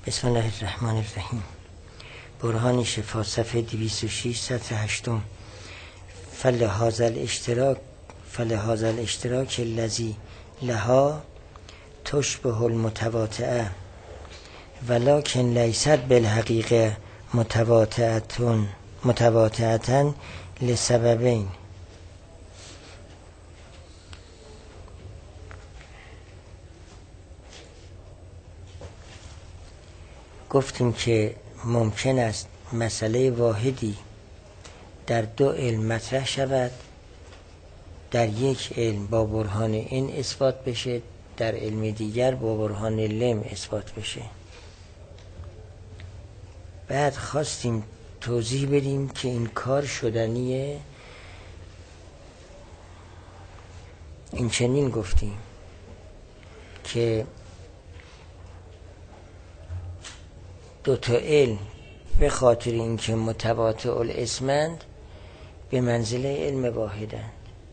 بسم الله الرحمن الرحیم. برهان شفا صفحه 206 سطر 8. فلهذا الاشتراک الذی لها تشبه المتواطئه ولكن لیست بالحقیقه متواطئه لسببین. گفتیم که ممکن است مسئله واحدی در دو علم مطرح شود، در یک علم با برهان این اثبات بشه، در علم دیگر با برهان لم اثبات بشه. بعد خواستیم توضیح بدیم که این کار شدنیه. این چنین گفتیم که دو تا علم به خاطر اینکه متواطئ الاسمند به منزله علم واحدند،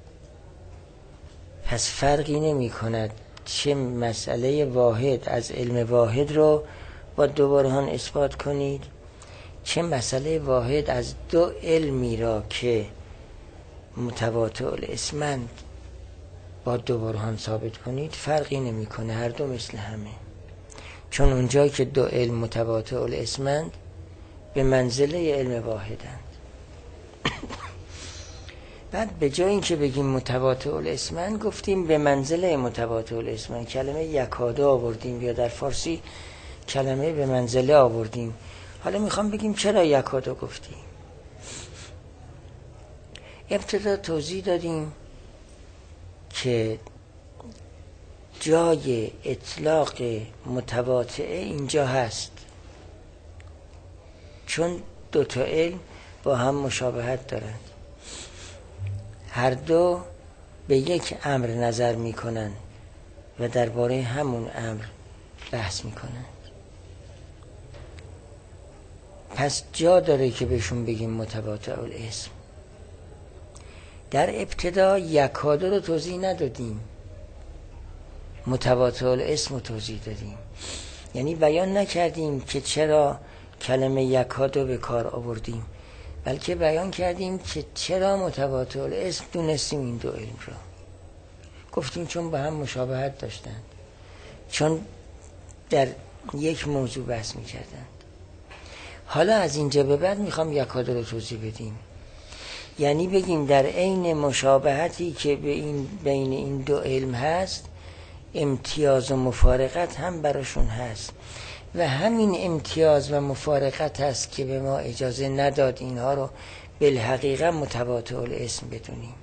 پس فرقی نمی کند چه مسئله واحد از علم واحد رو با دو برهان اثبات کنید، چه مسئله واحد از دو علمی را که متواطئ الاسمند با دو برهان ثابت کنید. فرقی نمی کنه، هر دو مثل همه، چون اونجایی که دو علم متواطئ الاسمند به منزله علم واحدند. بعد به جای اینکه بگیم متواطئ الاسمند گفتیم به منزله متواطئ الاسمند. کلمه یکاده آوردیم یا در فارسی کلمه به منزله آوردیم. حالا میخوام بگیم چرا یکاده گفتیم. ابتدا توضیح دادیم که جای اطلاق متواطئه اینجا هست، چون دو تا علم با هم مشابهت دارند، هر دو به یک امر نظر میکنند و درباره همون امر بحث میکنند. پس جا داره که بهشون بگیم متواطئ الاسم. در ابتدا یکاده رو توضیح ندادیم، متواطئ الاسم رو توضیح دادیم. یعنی بیان نکردیم که چرا کلمه یکاده به کار آوردیم، بلکه بیان کردیم که چرا متواطئ الاسم دونستیم این دو علم را. گفتیم چون با هم مشابهت داشتند، چون در یک موضوع بحث میکردند. حالا از اینجا به بعد میخوام یکاده رو توضیح بدیم. یعنی بگیم در عین مشابهتی که بین این دو علم هست، امتیاز و مفارقت هم براشون هست و همین امتیاز و مفارقت هست که به ما اجازه نداد اینها رو بالحقیقه متواطئ الاسم بدونیم،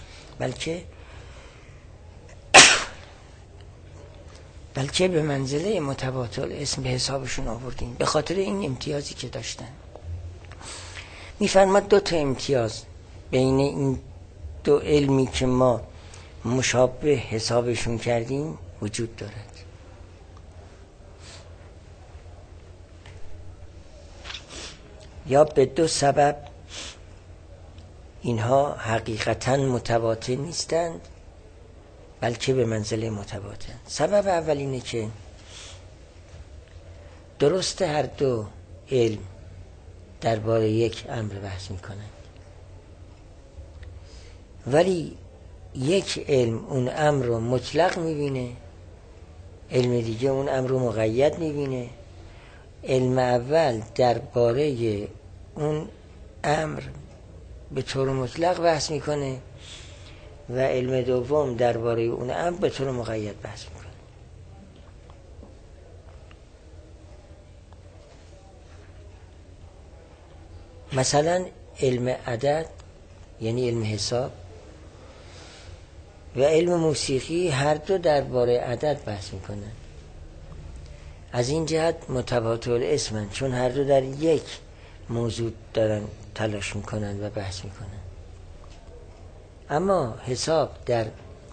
بلکه به منزله متواطئ الاسم به حسابشون آوردیم به خاطر این امتیازی که داشتن. میفرماد دو تا امتیاز بین این دو علمی که ما مشابه حسابشون کردیم وجود دارد. یا به دو سبب اینها حقیقتا متواطئ نیستند، بلکه به منزله متواطئ. سبب اول اینه که درست هر دو علم درباره یک امر بحث میکنند، ولی یک علم اون امر رو مطلق میبینه، علم دیگه اون امر رو مقید میبینه. علم اول درباره اون امر به طور مطلق بحث میکنه و علم دوم درباره اون امر به طور مقید بحث میکنه. مثلا علم عدد یعنی علم حساب و علم موسیقی هر دو درباره عدد بحث میکنن. از این جهت متواطئ الاسمن، چون هر دو در یک موضوع دارن تلاش میکنن و بحث میکنن. اما حساب در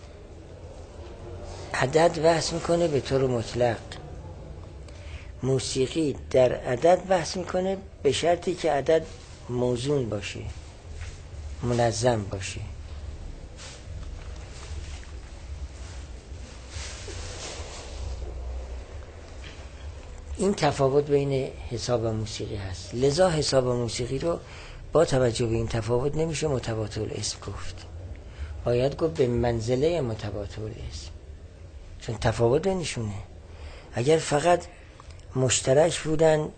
عدد بحث میکنه به طور مطلق، موسیقی در عدد بحث میکنه به شرطی که عدد موزون باشه، منظم باشه. این تفاوت بین حساب و موسیقی هست. لذا حساب و موسیقی رو با توجه به این تفاوت نمیشه متبادل الاسم گفت، باید گفت به منزله متبادل الاسم، چون تفاوت بینشونه. اگر فقط مشترک بودن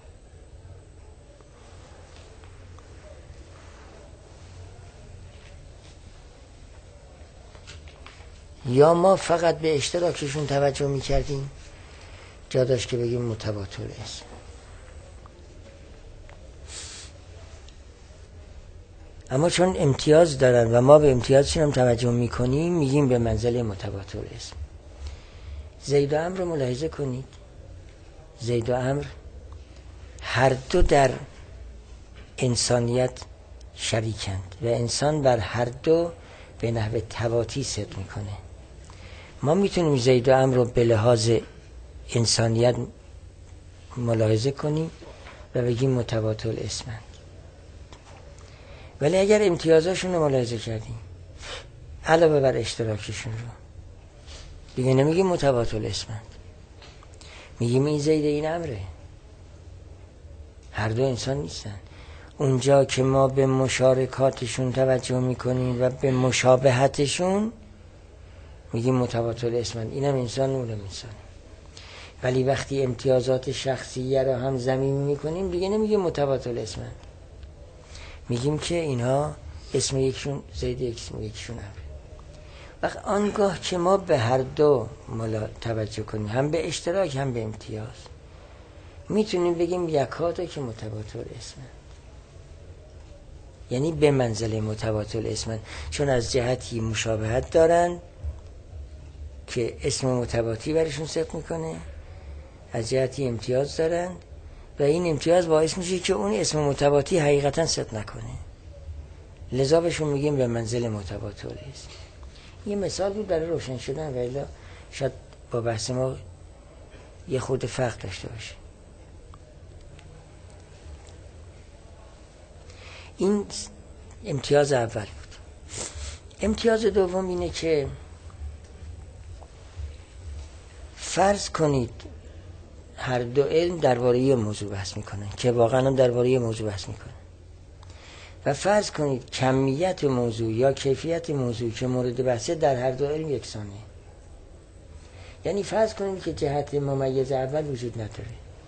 یا ما فقط به اشتراکشون توجه میکردیم، جا داشت که بگیم متبادل الاسم. اما چون امتیاز دارن و ما به امتیازشون هم توجه میکنیم، میگیم به منزله متبادل الاسم. زید و عمرو رو ملاحظه کنید. زید و عمرو هر دو در انسانیت شریکند و انسان بر هر دو به نحو تواتی صدق میکنه. ما میتونیم زید و عمرو رو به لحاظ انسانیت ملاحظه کنیم و بگیم متبادل اسمند، ولی اگر امتیازاشون رو ملاحظه کردیم علاوه بر اشتراکشون رو، دیگه نمیگیم متبادل اسمند، میگیم این زید این عمره، هر دو انسان نیستن. اونجا که ما به مشارکاتشون توجه میکنیم و به مشابهتشون میگیم متبادل اسمند، اینم انسان اونم انسان. ولی وقتی امتیازات شخصیه رو هم ضمیمی میکنیم دیگه نمیگیم متبادل اسمند، میگیم که اینها اسم یکشون زید، یکشون عمره. وقت آنگاه که ما به هر دو توجه کنیم، هم به اشتراک هم به امتیاز، میتونیم بگیم یکاتا که متبادل اسمند، یعنی به منزله متبادل اسمند، چون از جهتی مشابهت دارن که اسم متباطی برشون صدق میکنه، از جهتی امتیاز دارن و این امتیاز باعث میشه که اون اسم متباطی حقیقتا صدق نکنه، لذا بهشون میگیم به منزله متبادل اسم. یه مثال بود برای روشن شدن، ولی شاید با بحث ما یه خود فرق داشته باشه. این امتیاز اول بود. امتیاز دوم اینه که فرض کنید هر دو علم درباره یه موضوع بحث میکنن که واقعا هم درباره یه موضوع بحث میکنن، و فرض کنید کمیت موضوع یا کیفیت موضوع که مورد بحثه در هر دو علم یکسانه. یعنی فرض کنید که جهت ممیز اول وجود نداره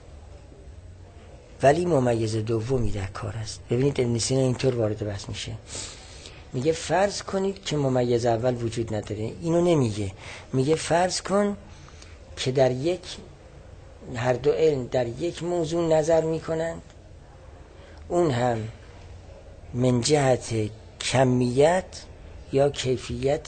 ولی ممیز دومی در کار است. ببینید ابن سینا اینطور وارد بحث میشه، میگه فرض کنید که ممیز اول وجود نداره. اینو نمیگه، میگه فرض کن که در هر دو علم در یک موضوع نظر میکنند، اون هم من جهت کمیت یا کیفیت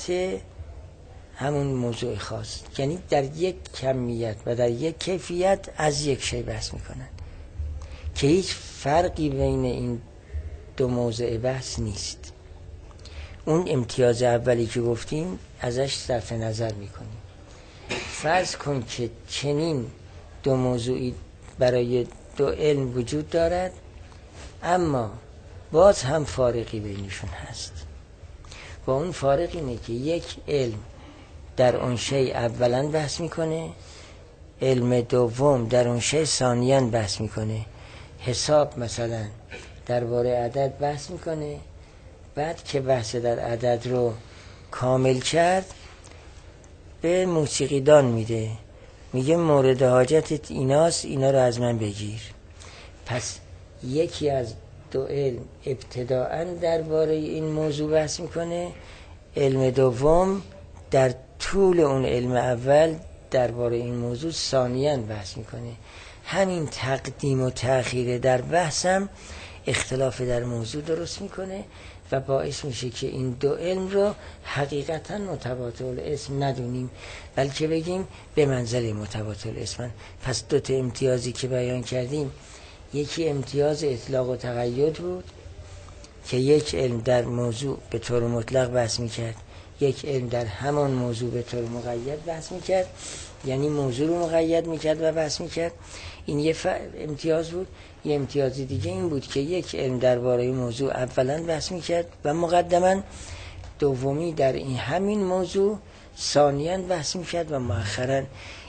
همون موضوع خاص، یعنی در یک کمیت و در یک کیفیت از یک شی بحث میکنند که هیچ فرقی بین این دو موضوع بحث نیست. اون امتیاز اولی که گفتیم ازش صرف نظر میکنیم. فرض کن که چنین دو موضوعی برای دو علم وجود دارد، اما باز هم فارقی بینشون هست، و اون فارق اینه که یک علم در اون شی اولا بحث میکنه، علم دوم در اون شی ثانیاً بحث میکنه. حساب مثلا درباره عدد بحث میکنه، بعد که بحث در عدد رو کامل کرد به موسیقیدان میده، میگه مورد حاجتت ایناست، اینا رو از من بگیر. پس یکی از دو علم ابتداءً درباره این موضوع بحث میکنه، علم دوم در طول اون علم اول درباره این موضوع ثانیاً بحث میکنه. همین تقدیم و تأخیر در بحثم اختلاف در موضوع درست میکنه و باعث میشه که این دو علم رو حقیقتا متبادل اسم ندونیم، بلکه بگیم به منزله متبادل اسمن. پس دو تا امتیازی که بیان کردیم، یکی امتیاز اطلاق و تقید بود که یک علم در موضوع به طور مطلق بحث میکرد، یک علم در همان موضوع به طور مقید بحث میکرد، یعنی موضوع رو مقید میکرد و بحث میکرد. این یه امتیاز بود. یه امتیاز دیگه این بود که یک علم درباره موضوع اولا بحث میکرد و مقدما دومی در این همین موضوع ثانیاً بحث میکرد و مؤخراً.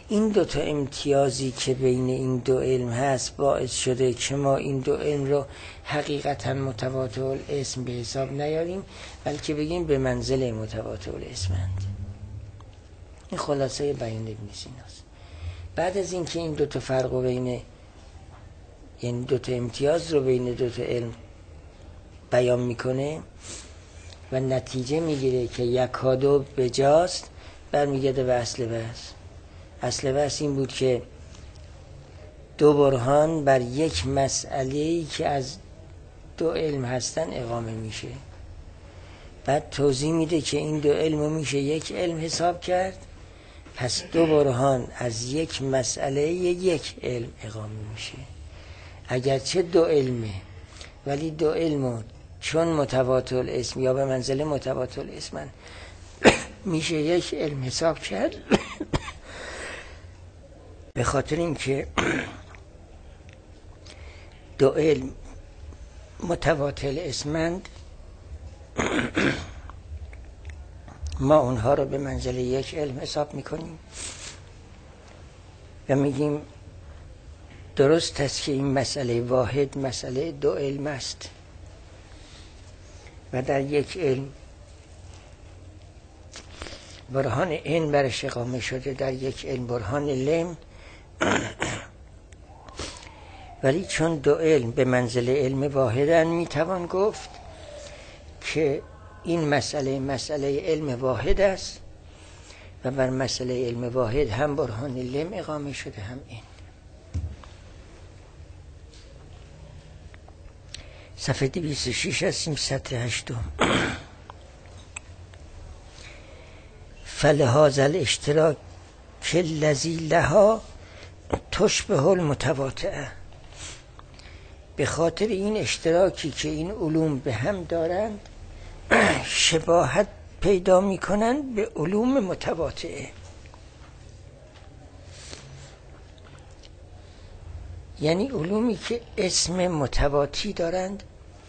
این دوتا امتیازی که بین این دو علم هست باعث شده که ما این دو علم رو حقیقتا متواتر الاسم به حساب نیاریم، بلکه بگیم به منزله متواتر الاسمند. این خلاصه بیان ابن سیناست. بعد از اینکه این دوتا فرق و بین، یعنی دوتا امتیاز رو بین دوتا علم بیان میکنه و نتیجه میگیره که یکادو بجاست، برمیگرده به اصل بحث. اصل بحث این بود که دو برهان بر یک مسئله‌ای که از دو علم هستن اقامه میشه. بعد توضیح میده که این دو علم رو میشه یک علم حساب کرد، پس دو برهان از یک مسئله یک علم اقامه میشه. اگرچه دو علمه ولی دو علمو چون متواتر الاسم یا به منزله متواتر الاسمن میشه یک علم حساب کرد به خاطر اینکه دو علم متواتر الاسمند ما اونها رو به منزله یک علم حساب میکنیم و میگیم درست است که این مسئله واحد مسئله دو علم است و در یک علم برهان این برش اقامه شده، در یک علم برهان لم ولی چون دو علم به منزله علم واحدن میتوان گفت که این مسئله علم واحد است و بر مسئله علم واحد هم برهان لم اقامه شده هم این. صفحه 206 هستیم، سطر 8. فلهذا الاشتراک الذی لها تشبه المتواطئه. به خاطر این اشتراکی که این علوم به هم دارند شباهت پیدا میکنند به علوم متواطئه. یعنی علومی که اسم متواطی دارند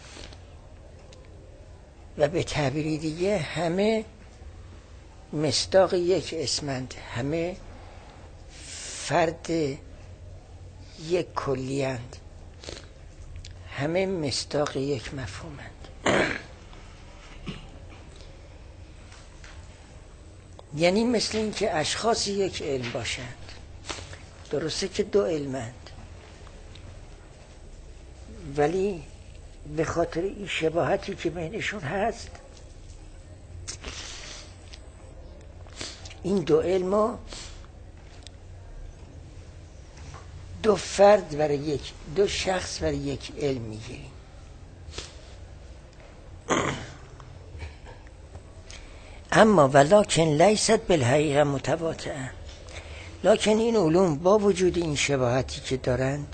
و به تعبیری دیگه همه مصداق یک اسمند، همه فرد یک کلیند، همه مصداق یک مفهومند. یعنی مثل این که اشخاص یک علم باشند، درسته که دو علمند ولی به خاطر این شباهتی که بینشون هست این دو علمو دو فرد برای یک، دو شخص برای یک علم میگیریم. اما ولکن لیست بالحقیقه متواطئه، لکن این علوم با وجود این شباهتی که دارند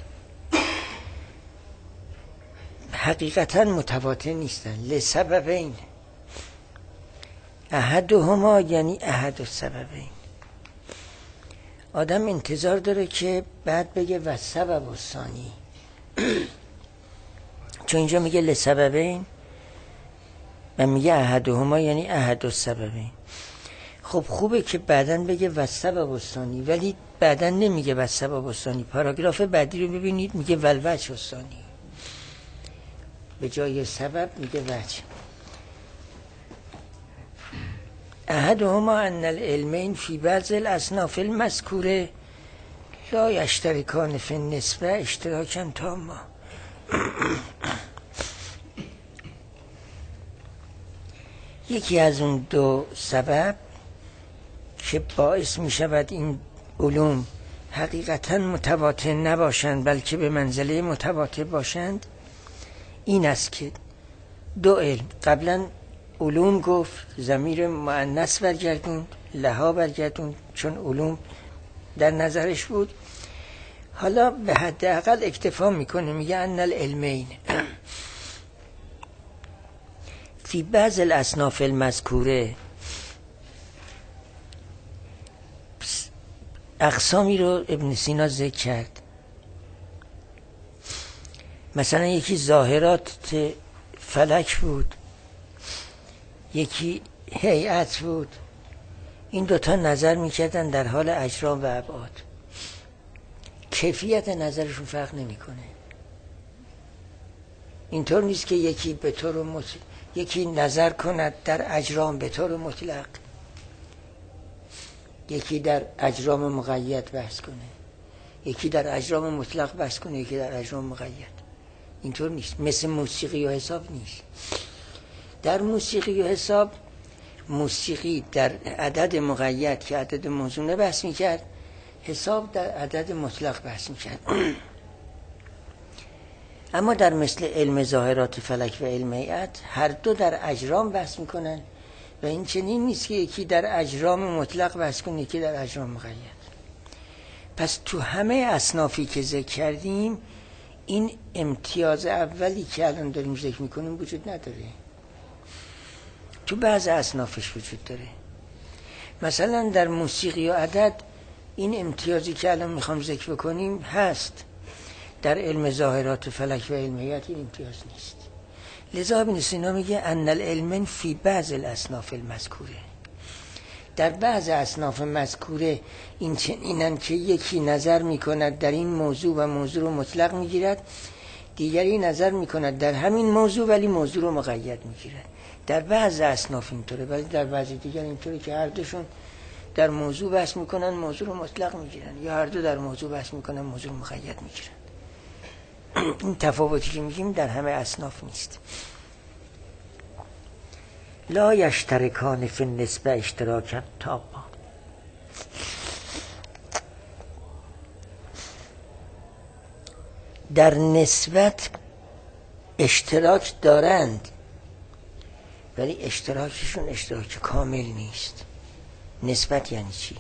حقیقتا متواطئ نیستن. لسببین، احدهما یعنی احد السببین. آدم انتظار داره که بعد بگه و سبب الثانی، چون اینجا میگه لسببین و میگه احدهما یعنی احد السببین. خب خوبه که بعداً بگه و سبب الثانی، ولی بعداً نمیگه و سبب الثانی. پاراگراف بعدی رو ببینید میگه والوجه الثانی، به جای سبب میگه وجه. احدهما ان العلمین فی بعض الاصناف المذکوره لا یشترکان فی النسبه اشتراکا تاما. یکی از اون دو سبب که باعث می شود این علوم حقیقتا متواطئ نباشند بلکه به منزله متواطئ باشند این است که دو علم، قبلا علوم گفت ضمیر مؤنث برگردون، لها برگردون چون علوم در نظرش بود، حالا به حداقل اکتفا میکنه میگه ان العلمین فی بعض الاصناف المذکوره. اقسامی رو ابن سینا ذکر کرد، مثلا یکی ظاهرات فلک بود، یکی هیئت بود، این دوتا نظر میکردن در حال اجرام و ابعاد. کیفیت نظرشون فرق نمیکنه. اینطور نیست که یکی به طور یکی نظر کند در اجرام به طور مطلق، یکی در اجرام مقید بحث کنه، یکی در اجرام مطلق بحث کنه، یکی در اجرام مقید. اینطور نیست. مثل موسیقی و حساب نیست. در موسیقی و حساب، موسیقی در عدد مقید که عدد موزونه بحث میکرد، حساب در عدد مطلق بحث میکرد. اما در مثل علم ظاهرات فلک و علم هیئت هر دو در اجرام بحث میکنن و این چنین نیست که یکی در اجرام مطلق بحث کنه، یکی در اجرام مقید. پس تو همه اصنافی که ذکر کردیم این امتیاز اولی که الان داریم ذکر میکنیم وجود نداره. تو بعض اصنافش وجود داره. مثلا در موسیقی و عدد این امتیازی که الان میخوام ذکر بکنیم هست. در علم ظاهرات فلک و علم هیئت این امتیاز نیست. لذا ابن سینا میگه ان العلم فی بعض الاصناف المذکوره. در بعض اصناف مذکوره این چنینن که یکی نظر میکند در این موضوع و موضوع رو مطلق میگیرد، دیگری نظر میکند در همین موضوع ولی موضوع رو مقید میگیرد. در بعض اصناف اینطوره، ولی در بعضی دیگر اینطوره که هر دوشون در موضوع بحث میکنن موضوع رو مطلق میگیرن، یا هر دو در موضوع بحث میکنن موضوع رو مقید میگیرن. این تفاوتی که میگیم در همه اصناف نیست. لا یشترکان فی النسبه اشتراکا تاما. در نسبت اشتراک دارند ولی اشتراکشون اشتراک کامل نیست. نسبت یعنی چی؟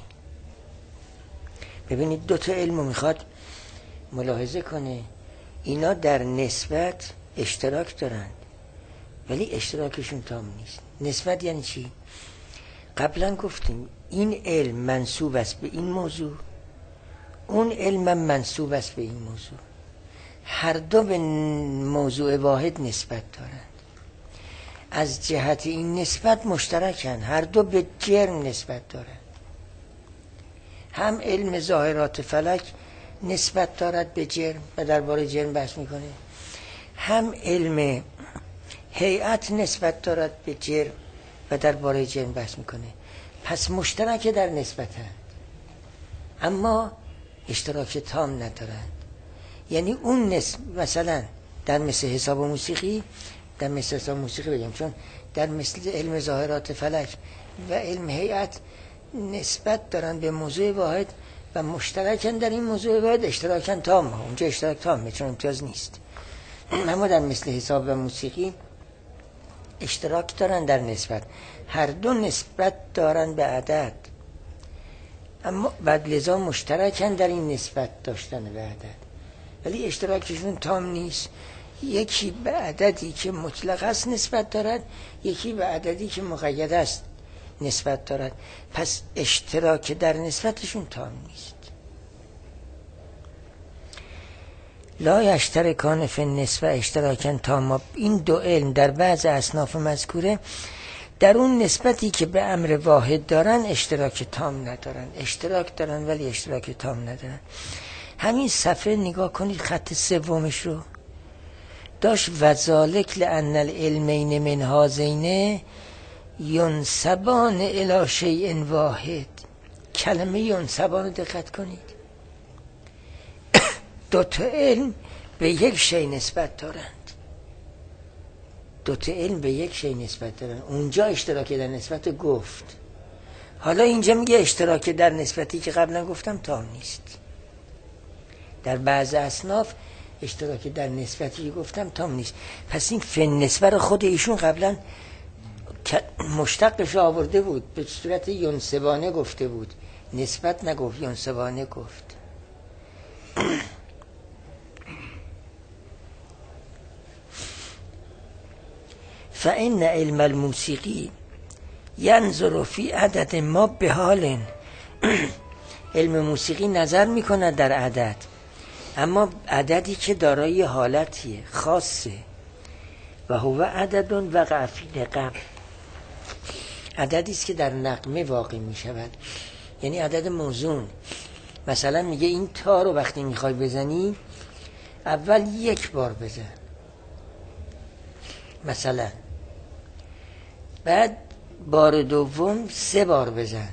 ببینید دو تا علمو میخواد ملاحظه کنه. اینا در نسبت اشتراک دارند ولی اشتراکشون تام نیست. نسبت یعنی چی؟ قبلا گفتیم این علم منسوب است به این موضوع، اون علم منسوب است به این موضوع. هر دو به موضوع واحد نسبت دارند. از جهت این نسبت مشترکن، هر دو به جرم نسبت دارند. هم علم ظاهرات فلک نسبت دارد به جرم و درباره جرم بحث میکنه، هم علم هیئت نسبت دارد به جرم و درباره جرم بحث میکنه. پس مشترک در نسبتند اما اشتراک تام ندارند. یعنی اون مثلا در مثل حساب و موسیقی، در مثل حساب و موسیقی بگم، چون در مثل علم ظاهرات فلک و علم هیئت نسبت دارن به موضوع واحد و مشترکن در این موضوع واحد، اشتراکن تام. اونجا اشتراک تامه چون امتیاز نیست. اما در مثل حساب و موسیقی اشتراک دارن در نسبت، هر دو نسبت دارن به عدد، اما بعد لذا مشترکن در این نسبت داشتن به عدد ولی اشتراکشون تام نیست. یکی به عددی که مطلق است نسبت دارد، یکی به عددی که مقید است نسبت دارد. پس اشتراک در نسبتشون تام نیست. لا یشترکان فی النسبه اشتراکا تاما. این دو علم در بعض اصناف مذکوره در اون نسبتی که به امر واحد دارن اشتراک تام ندارن. اشتراک دارن ولی اشتراک تام ندارن. همین صفحه نگاه کنید، خط سومش رو داشت وذالک لان العلمین من هذین ینسبان الی شیء واحد. کلمه ینسبان رو دقت کنید. دو تا علم به یک شی نسبت دارند. دو تا علم به یک شی نسبت دارند. اونجا اشتراک در نسبت گفت. حالا اینجا میگه اشتراک در نسبتی که قبلا گفتم تام نیست. در بعض اصناف اشتراک در نسبتی که گفتم تام نیست. پس این فن نسبه رو خود ایشون قبلا مشتقش آورده بود، به صورت ینسبانه گفته بود، نسبت نگفت، ینسبانه گفت. فإن علم الموسیقی ینظر فی عدد ما به حال. علم موسیقی نظر میکنه در عدد، اما عددی که دارای حالتیه خاصه. و هو عدد وقع فی نقم. عددی است که در نغمه واقع می شود، یعنی عدد موزون. مثلا میگه این تا رو وقتی میخوای بزنی اول 1 بار بزن مثلا، بعد بار دوم 3 بار بزن،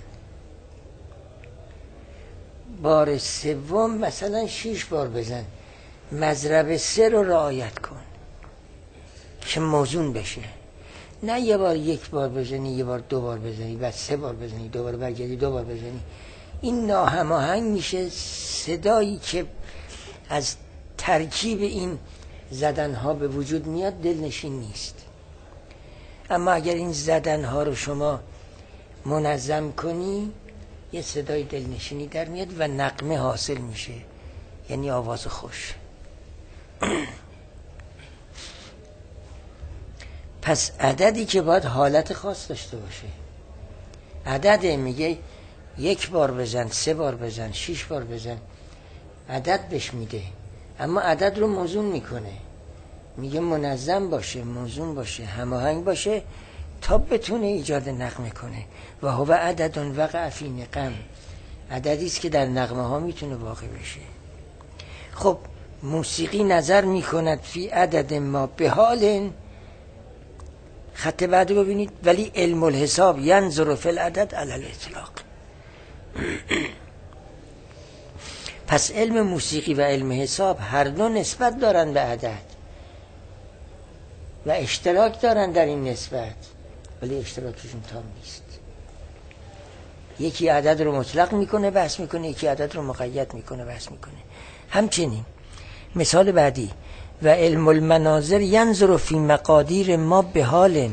بار سوم مثلا 6 بار بزن. مضرب 3 رو رعایت کن که موزون بشه، نه یه بار 1 بار بزنی، یه بار 2 بار بزنی، بعد 3 بار بزنی، دوباره برگردی 2 بار بزنی. این ناهماهنگ میشه، صدایی که از ترکیب این زدنها به وجود میاد دلنشین نیست. اما اگر این زدنها رو شما منظم کنی یه صدای دلنشینی در میاد و نغمه حاصل میشه، یعنی آواز خوش. پس عددی که باید حالت خاص داشته باشه، عدد میگه 1 بار بزن، 3 بار بزن، 6 بار بزن، عدد بهش میده، اما عدد رو موزون میکنه، میگه منظم باشه، موزون باشه، هماهنگ باشه تا بتونه ایجاد نغمه کنه. و هو عدد وقع فی نغم، عددی است که در نغمه ها میتونه واقع بشه. خب موسیقی نظر میکند فی عدد ما به حال، خط بعد ببینید، ولی علم الحساب ینظر فی العدد علی الاطلاق. پس علم موسیقی و علم حساب هر دو نسبت دارن به عدد و اشتراک دارن در این نسبت، ولی اشتراکشون تام نیست. یکی عدد رو مطلق میکنه بحث میکنه، یکی عدد رو مقید میکنه بحث میکنه. همچنین مثال بعدی، و علم المناظر ینظر فی مقادیر ما به حال،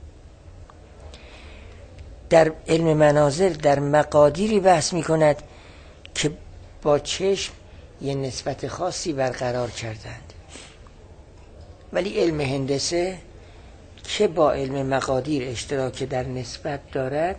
در علم مناظر در مقادیری بحث میکند که با چشم یه نسبت خاصی برقرار کردند. ولی علم هندسه که با علم مقادیر اشتراک در نسبت دارد،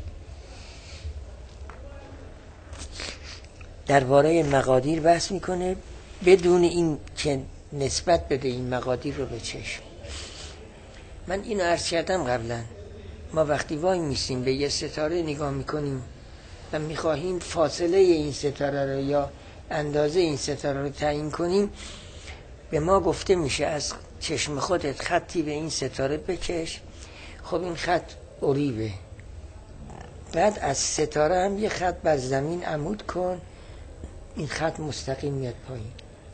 درباره مقادیر بحث میکنه بدون این که نسبت بده این مقادیر رو به چشم. من اینو عرض کردم قبلا، ما وقتی وای میسیم به یه ستاره نگاه میکنیم و میخواهیم فاصله این ستاره رو یا اندازه این ستاره رو تعیین کنیم، به ما گفته میشه از چشم خودت خطی به این ستاره بکش. خب این خط اریبه، بعد از ستاره هم یه خط بر زمین عمود کن، این خط مستقیم میاد پایین.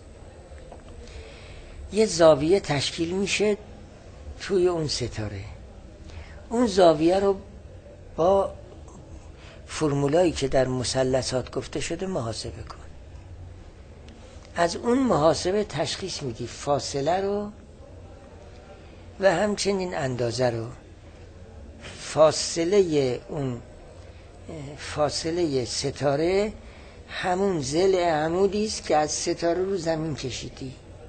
یه زاویه تشکیل میشه توی اون ستاره، اون زاویه رو با فرمولایی که در مثلثات گفته شده محاسبه کن. از اون محاسبه تشخیص میدی فاصله رو و همچنین اندازه رو. فاصله ستاره همون ضلع عمودی است که از ستاره رو زمین کشیدی.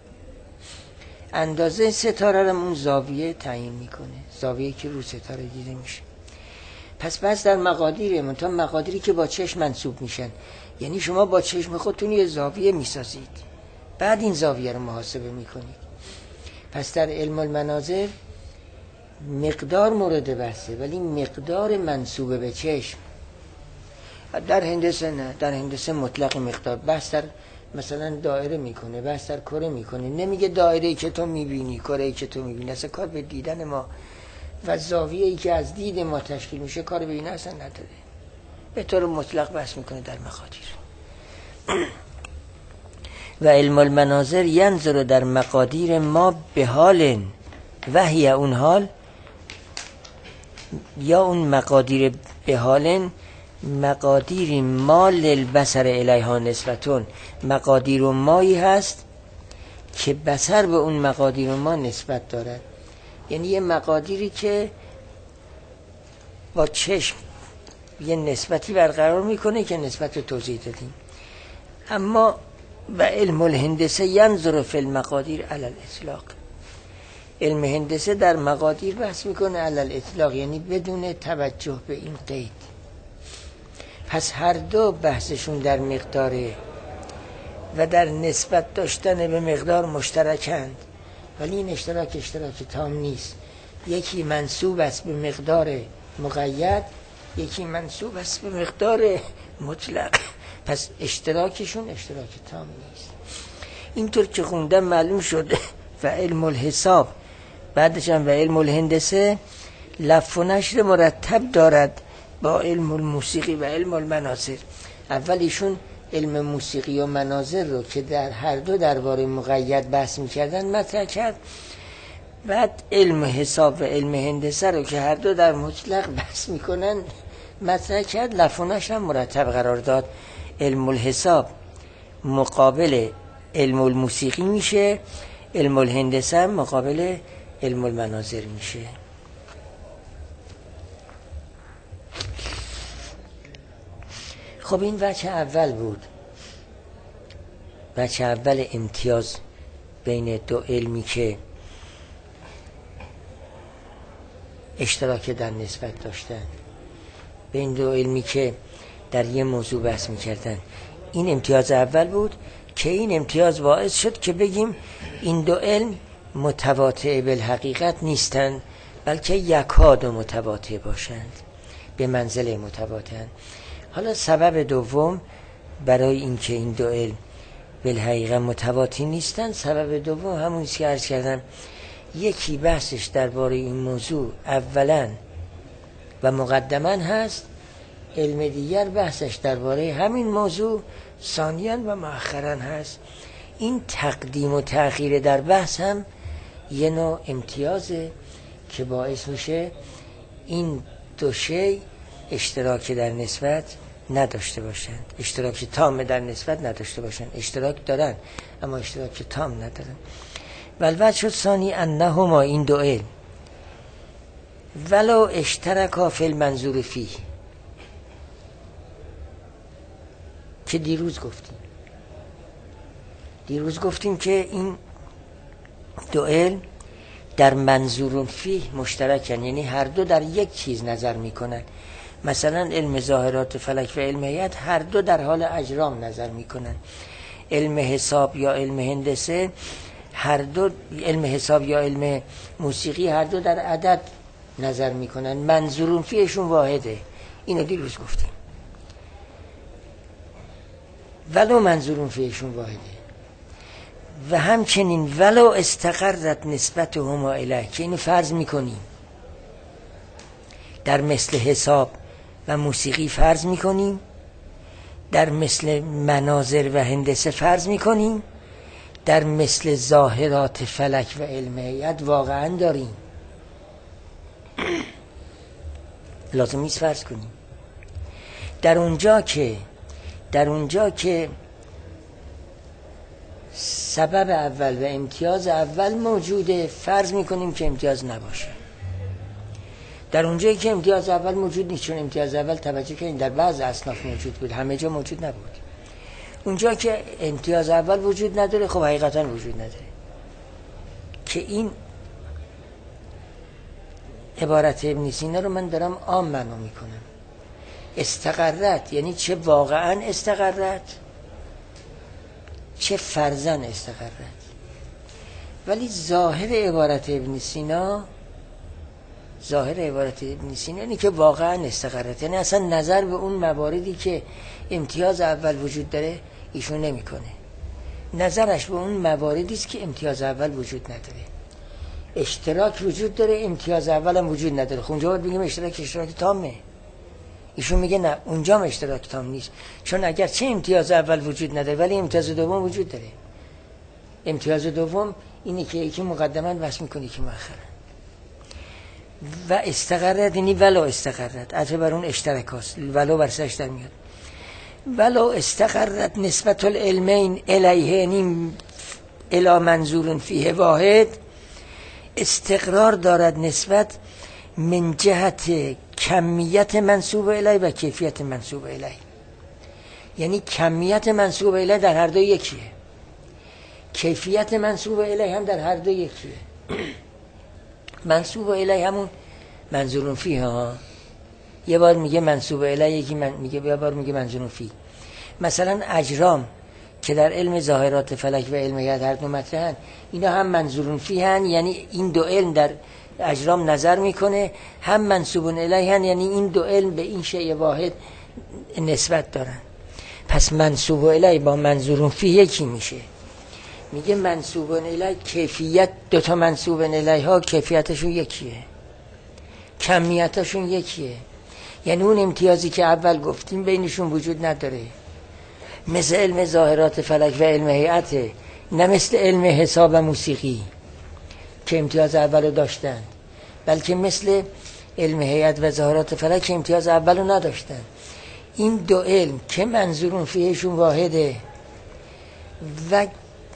اندازه ستاره رو اون زاویه تعیین میکنه، زاویه‌ای که رو ستاره دیده میشه. پس در مقادیره، منتها مقادیری که با چشم منسوب میشن، یعنی شما با چشم خودتون یه زاویه میسازید، بعد این زاویه رو محاسبه میکنید. پس در علم المناظر مقدار مورد بحثه، ولی مقدار منسوب به چشم. در هندسه نه، در هندسه مطلق مقدار. بحث در مثلا دایره میکنه، بحث در کره میکنه، نمیگه دایره‌ای که تو میبینی، کره‌ای که تو میبینی، اصلا کار به دیدن ما و زاویه‌ای که از دید ما تشکیل میشه کار به این اصلا نداره. به طور مطلق بحث میکنه در مقادیر. و علم المناظر ینظر در مقادیر ما به حال، وحی اون حال یا اون مقادیر به حال، مقادیر ما للبصر الیها نسبتون، مقادیر و مایی هست که بصر به اون مقادیر و ما نسبت دارد. یعنی یه مقادیری که با چشم یه نسبتی برقرار میکنه که نسبت رو توضیح دادیم. اما و علم الهندسه ینظر فی المقادیر علی الاطلاق، علم هندسه در مقادیر بحث میکنه علی الاطلاق، یعنی بدون توجه به این قید. پس هر دو بحثشون در مقداره و در نسبت داشتن به مقدار مشترکند، ولی این اشتراک تام نیست. یکی منسوب است به مقدار مقید، یکی منسوب است به مقدار مطلق، پس اشتراکشون اشتراک تام نیست. اینطور که خوندم معلوم شد و علم الحساب بعدش هم و علم الهندسه لف و نشر مرتب دارد با علم الموسیقی و علم المناظر. اول ایشون علم موسیقی و مناظر رو که در هر دو درباره مقید بحث می‌کردن مطرح کرد، بعد علم حساب و علم هندسه رو که هر دو در مطلق بحث میکنن مطرح کرد، لف و نشر هم مرتب قرار داد. علم الحساب مقابل علم الموسیقی میشه، علم الهندسه هم مقابل علم المناظر میشه. خب این وجه اول بود، وجه اول امتیاز بین دو علمی که اشتراک در نسبت داشتن، بین دو علمی که در یه موضوع بحث میکردن. این امتیاز اول بود که این امتیاز باعث شد که بگیم این دو علم متواطئ بالحقیقت نیستند، بلکه یکاد متواطئ باشند، به منزله متواطئند. حالا سبب دوم برای اینکه این دو علم بالحقیقت متواطئ نیستند، سبب دوم همونی که عرض کردم، یکی بحثش درباره این موضوع اولا و مقدما هست، علم دیگر بحثش درباره همین موضوع ثانیاً و مؤخراً هست. این تقدیم و تأخیر در بحث هم یه نوع امتیازه که باعث میشه این دو شی اشتراک در نسبت نداشته باشند، اشتراک تام در نسبت نداشته باشند. اشتراک دارن اما اشتراک تام ندارن. والوجه الثانی انهما، این دو علم، ولو اشترکا فی المنظور فیه، که دیروز گفتیم که این دو علم در منظور فیه مشترکن، یعنی هر دو در یک چیز نظر میکنن. مثلا علم ظاهرات فلک و علم هیئت هر دو در حال اجرام نظر میکنن. علم حساب یا علم هندسه هر دو، علم حساب یا علم موسیقی هر دو در عدد نظر میکنن، منظور فیهشون واحده. اینو دیروز گفتیم. ولو منظور فیهشون واحده. و همچنین ولو استقرت نسبت هما الیه، که اینو فرض میکنیم در مثل حساب و موسیقی فرض میکنیم، در مثل مناظر و هندسه فرض میکنیم، در مثل ظاهرات فلک و علم هیئت واقعا داریم. لازم نیست فرض کنیم. در اونجا که سبب اول و امتیاز اول موجوده، فرض میکنیم که امتیاز نباشه. در اونجایی که امتیاز اول موجود نیست، چون امتیاز اول توجه کنید در بعض اصناف موجود بود، همه جا موجود نبود. اونجا که امتیاز اول وجود نداره، خب حقیقتا وجود نداره. که این عبارت ابن سینا رو من دارم عام معنا میکنم. استقرت یعنی چه واقعا استقرت، چه فرضاً استقرت. ولی ظاهر عبارت ابن سینا یعنی که واقعا استقرت، یعنی اصلا نظر به اون مواردی که امتیاز اول وجود داره ایشون نمیکنه. نظرش به اون مواردی است که امتیاز اول وجود نداره. اشتراک وجود داره، امتیاز اول هم وجود نداره. خب اونجا باید بگیم اشتراک تامه. ایشون میگه نه، اونجا هم اشتراک تام نیست، چون اگر چه امتیاز اول وجود نداره ولی امتیاز دوم وجود داره. امتیاز دوم اینه که یکی مقدما بحث میکنه که مؤخرا. و استقرت یعنی ولو استقرت، عطف بر اون اشتراک هست، ولو بر سرش در میاد. ولو استقرت نسبت العلمین الیه، یعنی الی منظور فیه واحد، استقرار دارد نسبت من جهت کمیت منسوب الیه و کیفیت منسوب الیه. یعنی کمیت منسوب الیه در هر دو یکیه، کیفیت منسوب الیه هم در هر دو یکیه. منسوب الیه همون منظور فیه ها، یه بار میگه منسوب الیه، یکی میگه یه بار میگه منظور فیه. مثلا اجرام که در علم ظاهرات فلک و علم هیئت هر دو مطرحن، اینا هم منظور فیه هن، یعنی این دو علم در اجرام نظر میکنه، هم منسوبون الیهن، یعنی این دو علم به این شیء واحد نسبت دارن. پس منسوب الیه با منظورون فیه یکی میشه. میگه منسوبون الیه کیفیت، دوتا منسوبون الیه ها کیفیتشون یکیه، کمیتشون یکیه، یعنی اون امتیازی که اول گفتیم بینشون وجود نداره. مثل علم ظاهرات فلک و علم هیئته، نه مثل علم حساب و موسیقی که امتیاز اولو داشتن، بلکه مثل علم هیئت و ظاهرات فلک که امتیاز اولو نداشتن. این دو علم که منظورون فیهشون واحده و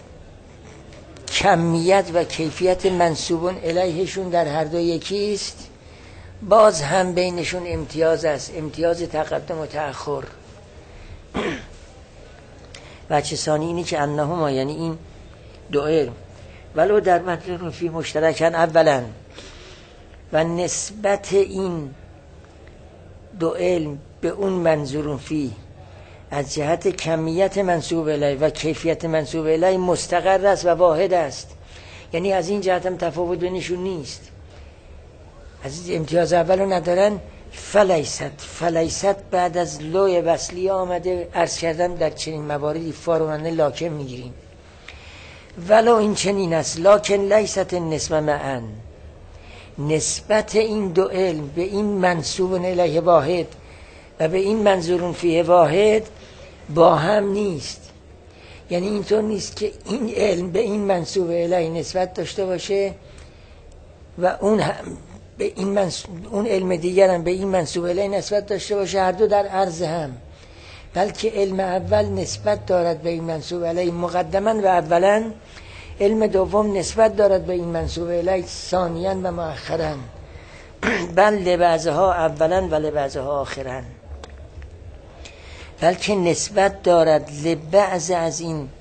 کمیت و کیفیت منسوبون الیهشون در هر دو یکیست، باز هم بینشون امتیاز است، امتیاز تقدم و تأخر. وجه ثانی اینی که انهما، یعنی این دو علم ولو در مطلب فی مشترکن اولا، و نسبت این دو علم به اون منظورون فی از جهت کمیت منسوب الیه و کیفیت منسوب الیه مستقر است و واحد است، یعنی از این جهت هم تفاوت بینشون نیست، از امتیاز اولو ندارن. فلیست بعد از لوی وصلی آمده، عرض کردم در چنین مواردی فارمانه لاکن میگیریم. ولو این چنین است، لاکن لیست نسبه معن، نسبت این دو علم به این منسوب الیه واحد و به این منظورون فیه واحد با هم نیست. یعنی اینطور نیست که این علم به این منسوب الیه نسبت داشته باشه و اون هم به این اون علم دیگر هم به این منسوب الیه نسبت داشته باشه، هر دو در عرض هم، بلکه علم اول نسبت دارد به این منسوب الیه مقدما و اولا، علم دوم نسبت دارد به این منسوب الیه ثانیا و مؤخرا، بل لبعضها اولا و لبعضها آخرا، بلکه نسبت دارد لبعض از این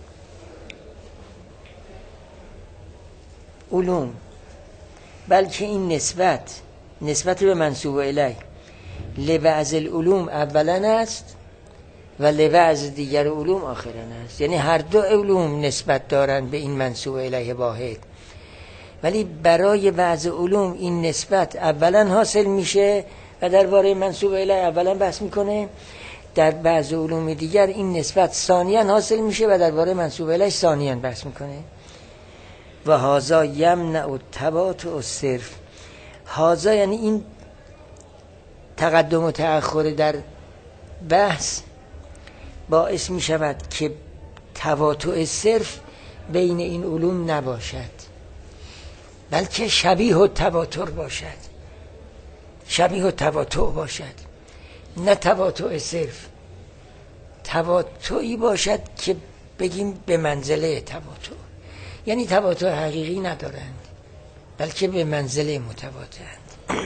علوم، بلکه این نسبت به منسوب الیه لبعض العلوم اولا است و لبعض دیگر علوم آخرا است. یعنی هر دو علوم نسبت دارند به این منسوب الیه واحد، ولی برای بعض علوم این نسبت اولا حاصل میشه و درباره منسوب الیه اولا بحث میکنه، در بعض علوم دیگر این نسبت ثانیا حاصل میشه و درباره منسوب الیه ثانیا بحث میکنه. و هذا یمنع التباطؤ الصرف، هذا یعنی این تقدم و تأخر در بحث باعث می شود که تواطؤ صرف بین این علوم نباشد، بلکه شبیه التواتر باشد، شبیه التواطؤ باشد، نه تواطؤ صرف، تواطؤی باشد که بگیم به منزله تواطؤ، یعنی تواطؤ حقیقی ندارند بلکه به منزله متواطئند.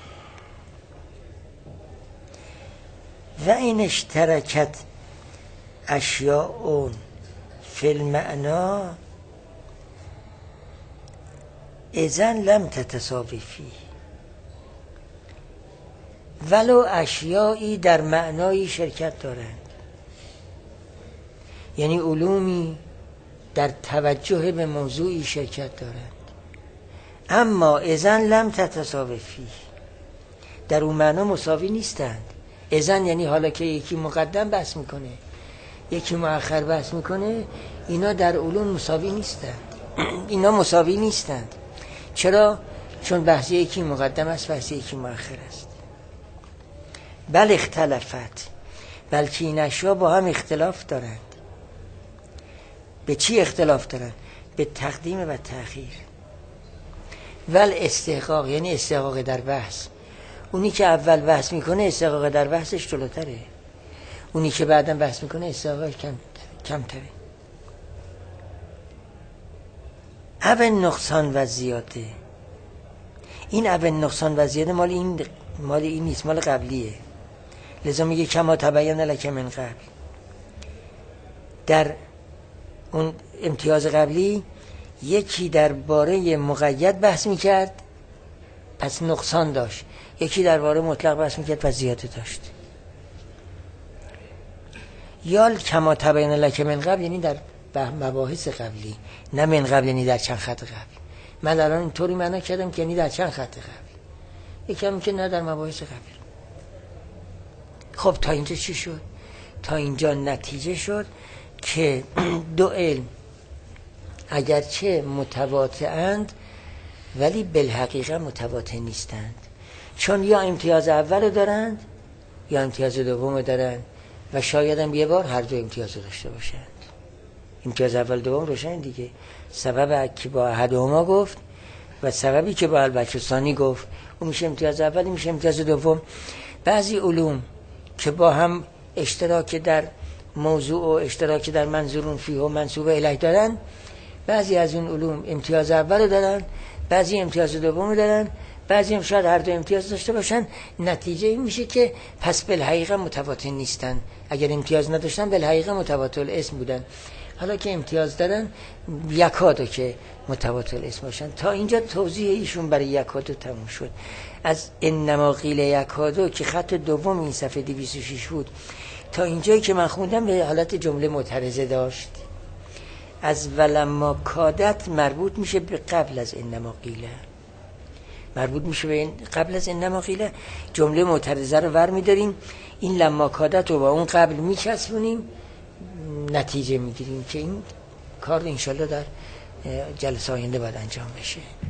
و این اشترکت اشیاء فی المعنا اذن لم تتساوی فیه، ولو اشیایی در معنایی شرکت دارند، یعنی علومی در توجه به موضوعی شرکت دارند، اما اذن لم تتساوی فیه، در اون معنا مساوی نیستند. اذن یعنی حالا که یکی مقدم بحث میکنه یکی مؤخر بحث میکنه، اینا در علوم مساوی نیستند. اینا مساوی نیستند. چرا؟ چون بحث یکی مقدم است، بحث یکی مؤخر است. بل اختلافت، بلکه این اشیا با هم اختلاف دارند. به چی اختلاف دارند؟ به تقدیم و تأخیر. ول استحقاق، یعنی استحقاق در بحث. اونی که اول بحث میکنه استحقاق در بحثش جلوتره، اونی که بعدا بحث میکنه استحقاقش کمتره. اب نقصان و زیاده، این اب نقصان و زیاده مال این نیست، مال قبلیه. لذا میگه کما تبین لک من قبل. در اون امتیاز قبلی یکی درباره مقید بحث میکرد پس نقصان داشت، یکی درباره مطلق بحث میکرد پس زیاده داشت. یا کما تبین لک من قبل یعنی در مباحث قبلی، نه من قبل یعنی در چند خط قبل. من الان اینطوری معنا کردم که یعنی در چند خط قبل، یکم که نه در مباحث قبل. خب تا اینجا چی شد؟ تا اینجا نتیجه شد که دو علم اگرچه متواطئند ولی بالحقیقه متواطئ نیستند، چون یا امتیاز اول دارند یا امتیاز دوم دارند و شاید هم یه بار هر دو امتیاز داشته باشند. امتیاز اول دوم روشن دیگه. سبب که با احدهما گفت و سببی که با البکستانی گفت اون میشه امتیاز اول، میشه امتیاز دوم. بعضی علوم که با هم اشتراک در موضوع و اشتراک در منظورون فیه و منصوب الیه دارن، بعضی از اون علوم امتیاز اول دارن، بعضی امتیاز دوم دارن، بعضی هم شاید هر دو امتیاز داشته باشن. نتیجه این میشه که پس بالحقیقه متواطئ نیستن. اگر امتیاز نداشتن بالحقیقه متواطئ الاسم بودن. حالا که امتیاز دارن یکادو که متواطئ الاسم باشن. تا اینجا توضیح ایشون برای یکادو تموم شد. از انما قیل یکادو که خط دوم این صفحه 206 بود تا اینجایی که من خوندم به حالت جمله معترضه داشت. از ولما کادت مربوط میشه به قبل از انما قیله، مربوط میشه به قبل از انما قیله. جمله معترضه رو ور میداریم، این لما کادت رو با اون قبل میچسبونیم، نتیجه میگیریم که این کار انشالله در جلسه آینده باید انجام بشه.